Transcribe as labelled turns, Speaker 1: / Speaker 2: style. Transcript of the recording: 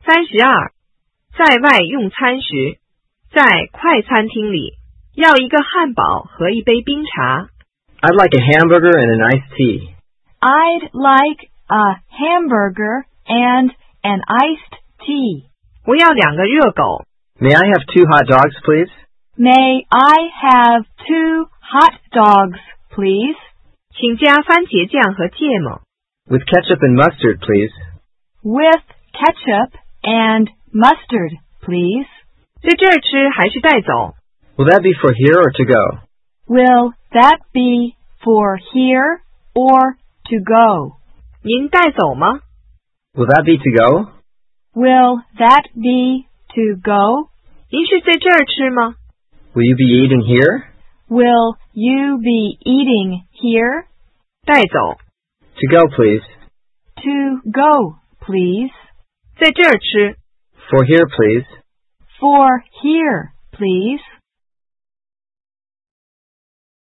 Speaker 1: 32. 在外用餐时，在快餐厅里要一个汉堡和一杯冰茶。
Speaker 2: I'd like a hamburger and an iced tea.
Speaker 3: I'd like a hamburger and an iced tea.
Speaker 1: 我要2个热狗。
Speaker 2: May I have 2 hot dogs, please?
Speaker 3: May I have 2 hot dogs, please?
Speaker 1: 请加番茄酱和芥末。
Speaker 2: With ketchup and mustard, please.
Speaker 3: With ketchup and mustard, please.
Speaker 1: 在这儿吃还是带走？
Speaker 2: Will that be for here or to go?
Speaker 3: Will that be for here or to go?
Speaker 1: 您带走吗？
Speaker 2: Will that be to go?
Speaker 3: Will that be to go?
Speaker 1: 您是在这儿吃吗？
Speaker 2: Will you be eating here?
Speaker 3: Will you be eating here?
Speaker 1: 带走。
Speaker 2: To go, please.
Speaker 3: To go, please.
Speaker 1: 在这儿吃。
Speaker 2: For here, please.
Speaker 3: For here, please.